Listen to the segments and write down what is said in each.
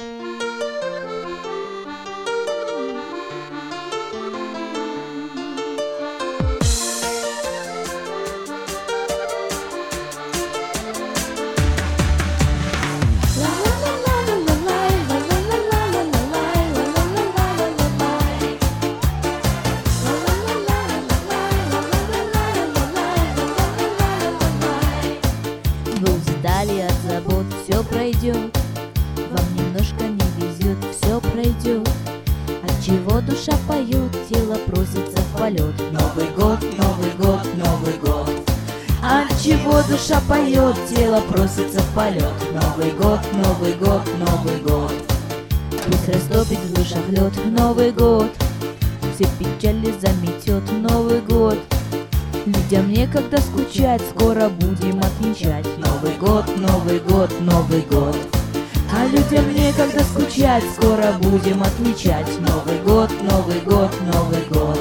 Вы устали от забот, все пройдет. Вам немножко не везет, все пройдет. Отчего душа поет, тело просится в полет. Новый год, Новый год, Новый год. Отчего душа поет, тело просится в полет. Новый год, Новый год, Новый год. Пусть растопит в душах лед. Новый год, все печали заметет. Новый год, людям некогда скучать, скоро будем отмечать. Новый год, Новый год, Новый год. А людям некогда скучать, скоро будем отмечать. Новый год, Новый год, Новый год.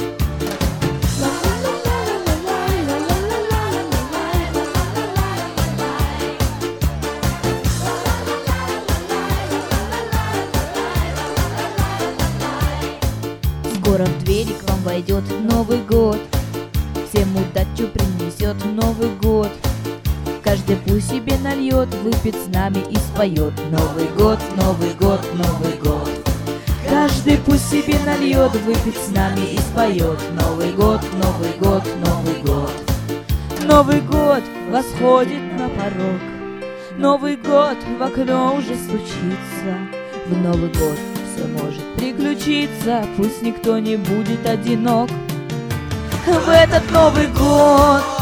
Скоро в двери к вам войдет Новый год, всем удачу принесет Новый год. Каждый пусть себе нальет, выпьет с нами и споет. Новый год, Новый год, Новый год. Каждый пусть себе нальет, выпьет с нами и споет. Новый год, Новый год, Новый год. Новый год восходит на порог. Новый год в окно уже стучится. В Новый год все может приключиться. Пусть никто не будет одинок в этот Новый год.